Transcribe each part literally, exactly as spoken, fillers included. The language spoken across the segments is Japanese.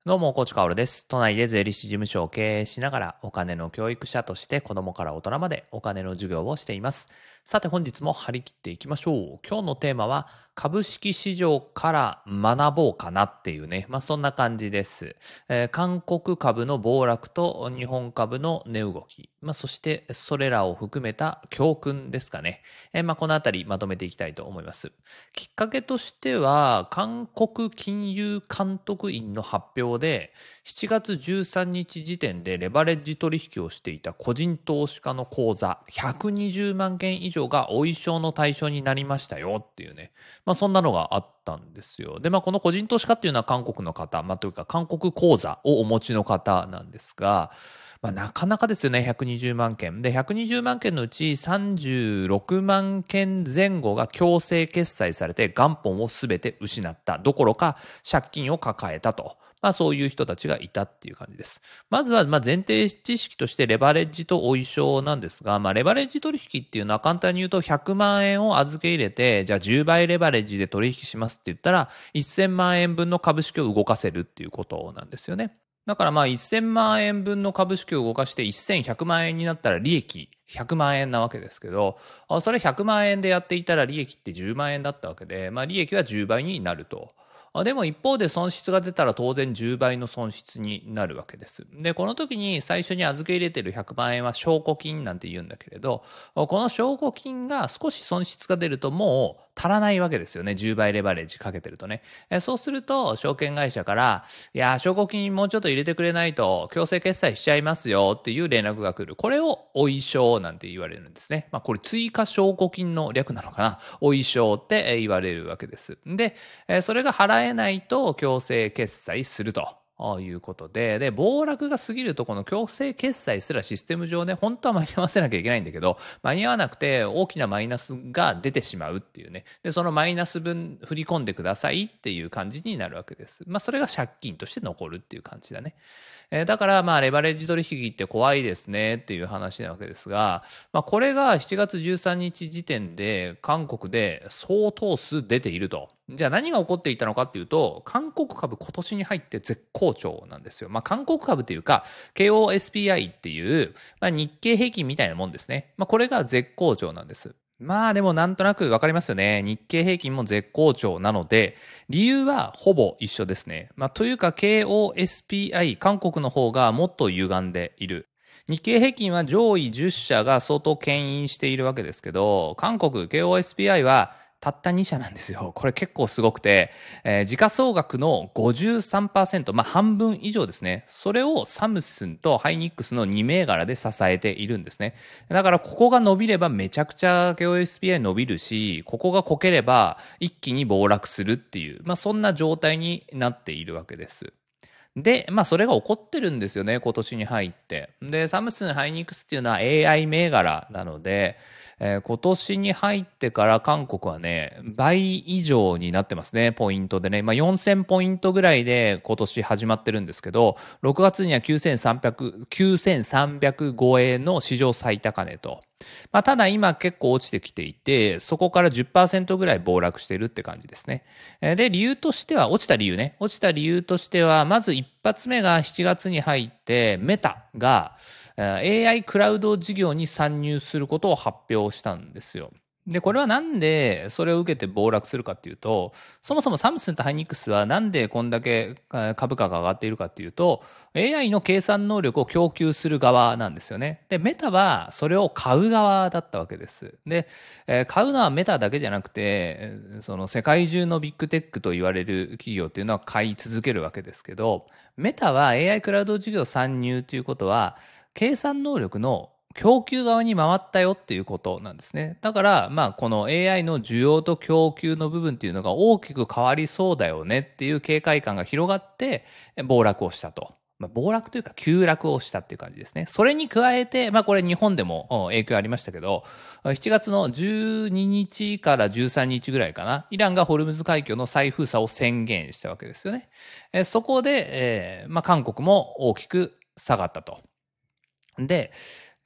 どうも、コーチカオルです。都内で税理士事務所を経営しながら、お金の教育者として子供から大人までお金の授業をしています。さて本日も張り切っていきましょう。今日のテーマは、株式市場から学ぼうかなっていうね、まあそんな感じです。えー韓国株の暴落と日本株の値動き、まあそしてそれらを含めた教訓ですかね。えーまあこのあたりまとめていきたいと思います。きっかけとしては、韓国金融監督院の発表で、しちがつじゅうさんにち時点でレバレッジ取引をしていた個人投資家の口座ひゃくにじゅうまんけん以上がお衣装の対象になりましたよっていうね。まあそんなのがあったんですよ。で、まあこの個人投資家っていうのは韓国の方、まあというか韓国口座をお持ちの方なんですが、まあ、なかなかですよね、ひゃくにじゅうまんけん。で、ひゃくにじゅうまんけんのうちさんじゅうろくまんけんぜん後が強制決済されて元本をすべて失ったどころか借金を抱えたと。まあそういう人たちがいたっていう感じです。まずはまあ前提知識としてレバレッジとお衣装なんですが、まあレバレッジ取引っていうのは簡単に言うとひゃくまんえんを預け入れて、じゃあじゅうばいレバレッジで取引しますって言ったらせんまんえんぶんの株式を動かせるっていうことなんですよね。だからまあせんまんえんぶんの株式を動かしてせんひゃくまんえんになったら利益ひゃくまんえんなわけですけど、それひゃくまんえんでやっていたら利益ってじゅうまんえんだったわけで、まあ利益はじゅうばいになると。でも一方で損失が出たら当然じゅうばいの損失になるわけです。で、この時に最初に預け入れてるひゃくまんえんは証拠金なんて言うんだけれど、この証拠金が少し損失が出るともう足らないわけですよね。じゅうばいレバレッジかけてるとね。そうすると証券会社から、いや、証拠金もうちょっと入れてくれないと強制決済しちゃいますよっていう連絡が来る。これをお衣装なんて言われるんですね。まあこれ追加証拠金の略なのかな。お衣装って言われるわけです。で、それが払えないと強制決済すると。いうことで、で、暴落が過ぎるとこの強制決済すらシステム上ね、本当は間に合わせなきゃいけないんだけど、間に合わなくて大きなマイナスが出てしまうっていうね。で、そのマイナス分振り込んでくださいっていう感じになるわけです。まあ、それが借金として残るっていう感じだね。えー、だから、まあ、レバレッジ取引って怖いですねっていう話なわけですが、まあ、これがしちがつじゅうさんにち時点で韓国で相当数出ていると。じゃあ何が起こっていたのかっていうと、韓国株今年に入って絶好調なんですよ。まあ、韓国株っていうか、ケーオーエスピーアイ っていう、まあ、日経平均みたいなもんですね。まあ、これが絶好調なんです。まあでもなんとなくわかりますよね。日経平均も絶好調なので、理由はほぼ一緒ですね。まあというか ケーオーエスピーアイ、韓国の方がもっと歪んでいる。日経平均は上位じゅっしゃが相当牽引しているわけですけど、韓国 ケーオーエスピーアイ はたったにしゃなんですよ。これ結構すごくて、えー時価総額の ごじゅうさんパーセント、まあ半分以上ですね。それをサムスンとハイニックスのに銘柄で支えているんですね。だからここが伸びればめちゃくちゃ ケーオーエスピーアイ 伸びるし、ここがこければ一気に暴落するっていう、まあそんな状態になっているわけです。で、まあそれが起こってるんですよね、今年に入って。で、サムスンハイニックスっていうのは エーアイ 銘柄なので、えー今年に入ってから韓国はね、倍以上になってますね、ポイントでね。まあよんせんポイントぐらいで今年始まってるんですけど、ろくがつにはきゅうせんさんびゃく、きゅうせんさんびゃく超えの史上最高値と。まあただ今結構落ちてきていて、そこからじゅっパーセントぐらい暴落してるって感じですね。えーで、理由としては、落ちた理由ね。落ちた理由としては、まず一発目がしちがつに入って、メタが、えー エーアイ クラウド事業に参入することを発表したんですよ。で、これはなんでそれを受けて暴落するかっていうと、そもそもサムスンとハイニックスはなんでこんだけえー株価が上がっているかっていうと、エーアイ の計算能力を供給する側なんですよね。で、メタはそれを買う側だったわけです。で、えー買うのはメタだけじゃなくて、えーその世界中のビッグテックと言われる企業っていうのは買い続けるわけですけど、メタは エーアイ クラウド事業参入ということは、計算能力の供給側に回ったよっていうことなんですね。だから、まあ、この エーアイ の需要と供給の部分っていうのが大きく変わりそうだよねっていう警戒感が広がって、暴落をしたと。まあ、暴落というか急落をしたっていう感じですね。それに加えて、まあこれ日本でもお影響ありましたけど、しちがつのじゅうににちからじゅうさんにちぐらいかな、イランがホルムズ海峡の再封鎖を宣言したわけですよね。えそこで、えーまあ韓国も大きく下がったと。で、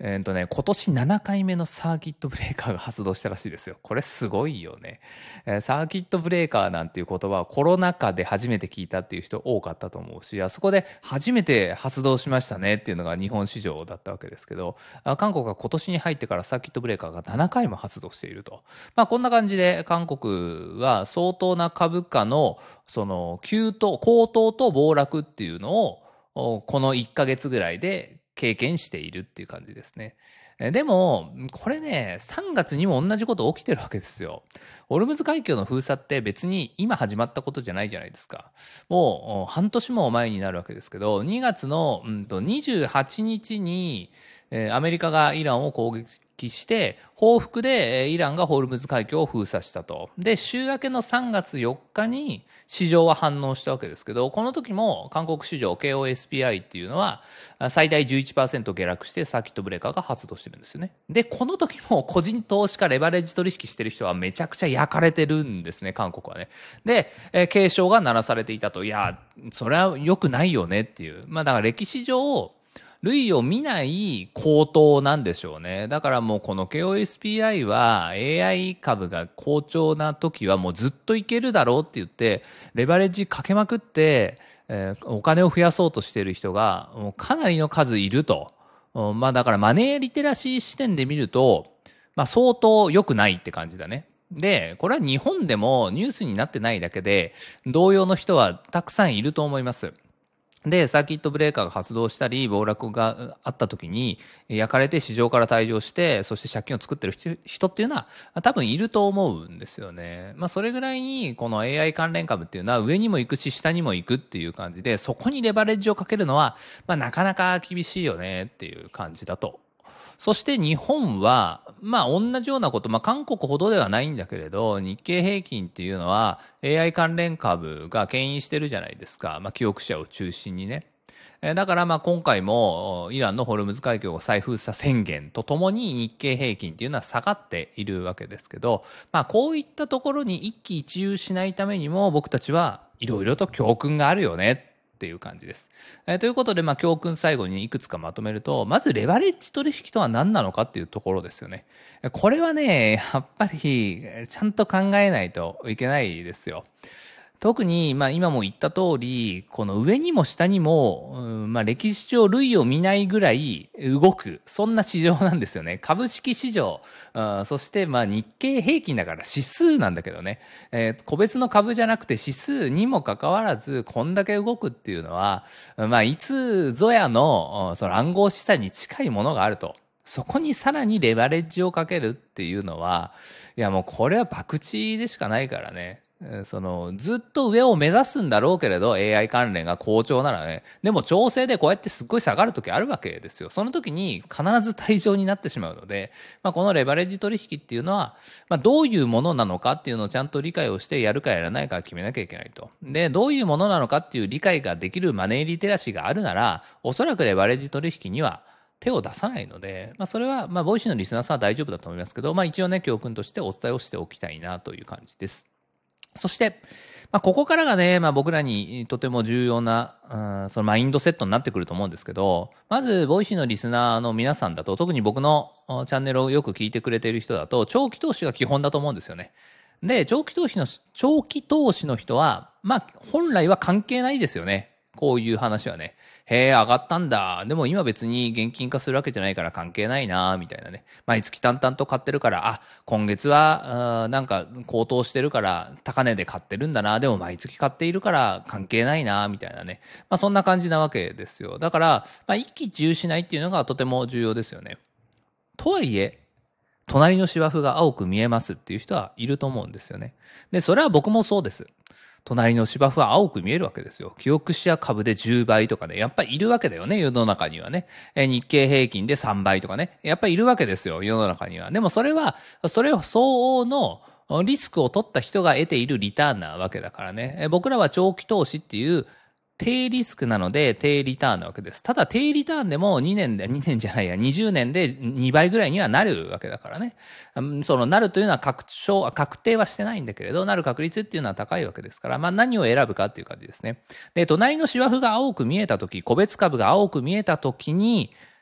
えーとね、今年ななかいめのサーキットブレーカーが発動したらしいですよ。これすごいよね。えーサーキットブレーカーなんていう言葉はコロナ禍で初めて聞いたっていう人多かったと思うし、あそこで初めて発動しましたねっていうのが日本市場だったわけですけど、あ韓国が今年に入ってからサーキットブレーカーがななかいも発動していると。まあこんな感じで韓国は相当な株価のその急騰、高騰と暴落っていうのをおこのいっかげつぐらいで経験しているっていう感じですね。えでも、これね、さんがつにも同じこと起きてるわけですよ。ホルムズ海峡の封鎖って別に今始まったことじゃないじゃないですか。もう半年も前になるわけですけど、にがつの、うん、とにじゅうはちにちに、えーアメリカがイランを攻撃して、報復でえーイランがホルムズ海峡を封鎖したと。で、週明けのさんがつよっかに市場は反応したわけですけど、この時も韓国市場 ケーオーエスピーアイ っていうのは最大 じゅういちパーセント 下落してサーキットブレーカーが発動してるんですよね。で、この時も個人投資家レバレッジ取引してる人はめちゃくちゃ焼かれてるんですね、韓国はね。で、えー警鐘が鳴らされていたと。いや、それは良くないよねっていう。まあだから歴史上、類を見ない高騰なんでしょうね。だからもうこの ケーオーエスピーアイ は エーアイ 株が好調な時はもうずっといけるだろうって言って、レバレッジかけまくって、えーお金を増やそうとしている人がもうかなりの数いると。うんまあだからマネーリテラシー視点で見ると、まあ相当良くないって感じだね。で、これは日本でもニュースになってないだけで、同様の人はたくさんいると思います。で、サーキットブレーカーが発動したり、暴落があった時に、焼かれて市場から退場して、そして借金を作ってる人人っていうのは多分いると思うんですよね。まあそれぐらいに、この エーアイ 関連株っていうのは上にも行くし、下にも行くっていう感じで、そこにレバレッジをかけるのは、まあなかなか厳しいよねっていう感じだと。そして日本は、まあ同じようなこと、まあ韓国ほどではないんだけれど、日経平均っていうのは エーアイ 関連株が牽引してるじゃないですか。まあ記憶者を中心にね。えーだからまあ今回もイランのホルムズ海峡を再封鎖宣言とともに日経平均っていうのは下がっているわけですけど、まあこういったところに一喜一憂しないためにも僕たちはいろいろと教訓があるよねっていう感じです。えーということで、まあ、教訓最後にいくつかまとめると、まずレバレッジ取引とは何なのかっていうところですよね。これはね、やっぱりちゃんと考えないといけないですよ。特に、まあ今も言った通り、この上にも下にも、うんまあ歴史上類を見ないぐらい動く、そんな市場なんですよね。株式市場、あそしてまあ日経平均だから指数なんだけどね、えー個別の株じゃなくて指数にもかかわらず、こんだけ動くっていうのは、まあいつぞやの、うんその暗号資産に近いものがあると。そこにさらにレバレッジをかけるっていうのは、いやもうこれは博打でしかないからね。えーその、ずっと上を目指すんだろうけれど、エーアイ 関連が好調ならね。でも調整でこうやってすっごい下がるときあるわけですよ。その時に必ず退場になってしまうので、まあ、このレバレッジ取引っていうのは、まあ、どういうものなのかっていうのをちゃんと理解をしてやるかやらないか決めなきゃいけないと。で、どういうものなのかっていう理解ができるマネーリテラシーがあるなら、おそらくレバレッジ取引には手を出さないので、まあ、それは、まあ、ボイシーのリスナーさんは大丈夫だと思いますけど、まあ、一応ね、教訓としてお伝えをしておきたいなという感じです。そして、まあ、ここからがね、まあ、僕らにとても重要な、うんそのマインドセットになってくると思うんですけど、まず、ボイシーのリスナーの皆さんだと、特に僕のあチャンネルをよく聞いてくれている人だと、長期投資が基本だと思うんですよね。で、長期投資の、長期投資の人は、まあ、本来は関係ないですよね。こういう話はね。へえ、上がったんだ。でも今別に現金化するわけじゃないから関係ないな、みたいなね。毎月淡々と買ってるから、あ、今月は、あーなんか高騰してるから高値で買ってるんだな。でも毎月買っているから関係ないな、みたいなね。まあそんな感じなわけですよ。だから、まあ一喜一憂しないっていうのがとても重要ですよね。とはいえ、隣の芝生が青く見えますっていう人はいると思うんですよね。で、それは僕もそうです。隣の芝生は青く見えるわけですよ。記憶視野株でじゅうばいとかね。やっぱりいるわけだよね、世の中にはね。え日経平均でさんばいとかね。やっぱりいるわけですよ、世の中には。でもそれは、それを相応のリスクを取った人が得ているリターンなわけだからね。え僕らは長期投資っていう低リスクなので低リターンなわけです。ただ低リターンでもにねんで、にねんじゃないや、にじゅうねんでにばいぐらいにはなるわけだからね。うんそのなるというのは確証、確定はしてないんだけれど、なる確率っていうのは高いわけですから、まあ何を選ぶかっていう感じですね。で、隣の芝生が青く見えたとき、個別株が青く見えたときに、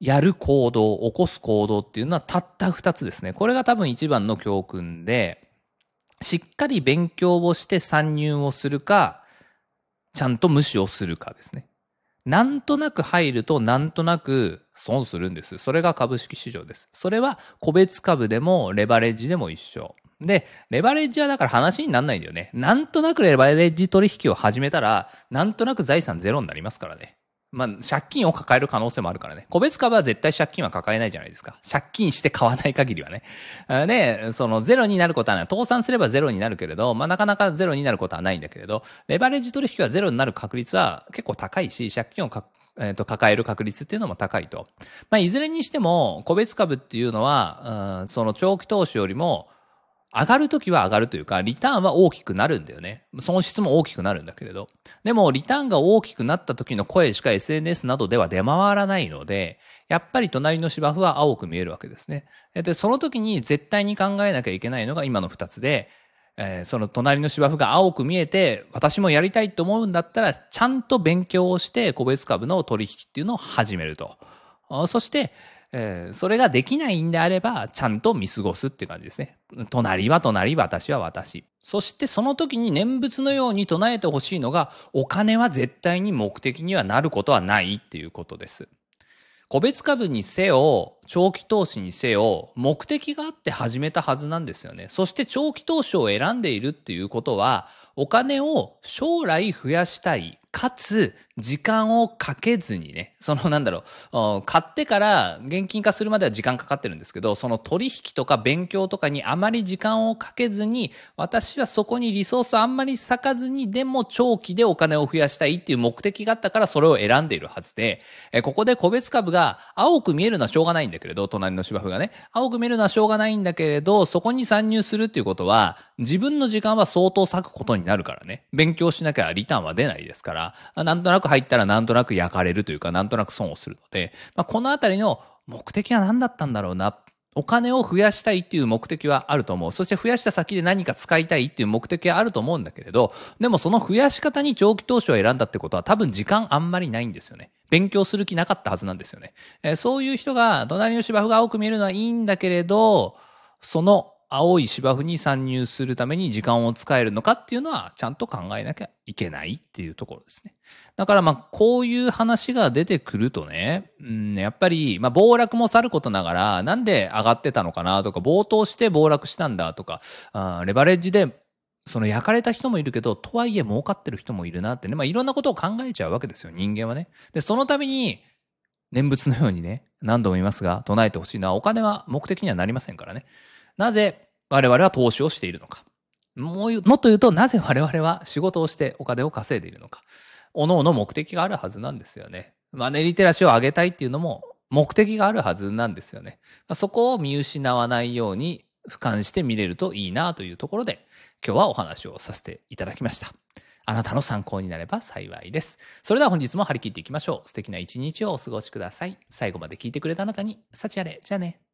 やる行動、起こす行動っていうのはたった二つですね。これが多分一番の教訓で、しっかり勉強をして参入をするか、ちゃんと無視をするかですね。なんとなく入るとなんとなく損するんです。それが株式市場です。それは個別株でもレバレッジでも一緒。で、レバレッジはだから話にならないんだよね。なんとなくレバレッジ取引を始めたら、なんとなく財産ゼロになりますからね。まあ、借金を抱える可能性もあるからね。個別株は絶対借金は抱えないじゃないですか。借金して買わない限りはね。で、そのゼロになることはない。倒産すればゼロになるけれど、まあなかなかゼロになることはないんだけれど、レバレッジ取引はゼロになる確率は結構高いし、借金をか、えーと、抱える確率っていうのも高いと。まあいずれにしても、個別株っていうのは、うん、その長期投資よりも、上がるときは上がるというか、リターンは大きくなるんだよね。損失も大きくなるんだけれど。でも、リターンが大きくなった時の声しか エスエヌエス などでは出回らないので、やっぱり隣の芝生は青く見えるわけですね。で、その時に絶対に考えなきゃいけないのが今の二つで、えー、その隣の芝生が青く見えて、私もやりたいと思うんだったら、ちゃんと勉強をして個別株の取引っていうのを始めると。そして、えー、それができないんであれば、ちゃんと見過ごすっていう感じですね。隣は隣、私は私。そしてその時に念仏のように唱えてほしいのが、お金は絶対に目的にはなることはないっていうことです。個別株にせよ、長期投資にせよ、目的があって始めたはずなんですよね。そして長期投資を選んでいるっていうことは、お金を将来増やしたい。かつ、時間をかけずにね、そのなんだろう、買ってから現金化するまでは時間かかってるんですけど、その取引とか勉強とかにあまり時間をかけずに、私はそこにリソースをあんまり割かずに、でも長期でお金を増やしたいっていう目的があったからそれを選んでいるはずで、ここで個別株が青く見えるのはしょうがないんだけれど、隣の芝生がね、青く見えるのはしょうがないんだけれど、そこに参入するっていうことは、自分の時間は相当割くことになるからね。勉強しなきゃリターンは出ないですから、なんとなく入ったらなんとなく焼かれるというか、なんとなく損をするので、まあ、このあたりの目的は何だったんだろうな。お金を増やしたいっていう目的はあると思う。そして増やした先で何か使いたいっていう目的はあると思うんだけれど、でもその増やし方に長期投資を選んだってことは多分時間あんまりないんですよね。勉強する気なかったはずなんですよね。えー、そういう人が隣の芝生が青く見えるのはいいんだけれど、その青い芝生に参入するために時間を使えるのかっていうのはちゃんと考えなきゃいけないっていうところですね。だからまあこういう話が出てくるとね、うん、やっぱりまあ暴落もさることながらなんで上がってたのかなとか、暴騰して暴落したんだとか、あレバレッジでその焼かれた人もいるけど、とはいえ儲かってる人もいるなってね、まあいろんなことを考えちゃうわけですよ、人間はね。で、そのために念仏のようにね、何度も言いますが、唱えてほしいのはお金は目的にはなりませんからね。なぜ我々は投資をしているのか。もうもっと言うと、なぜ我々は仕事をしてお金を稼いでいるのか。各々目的があるはずなんですよね。マネーリテラシーを上げたいっていうのも目的があるはずなんですよね。そこを見失わないように俯瞰して見れるといいなというところで、今日はお話をさせていただきました。あなたの参考になれば幸いです。それでは本日も張り切っていきましょう。素敵な一日をお過ごしください。最後まで聞いてくれたあなたに、幸あれ。じゃあね。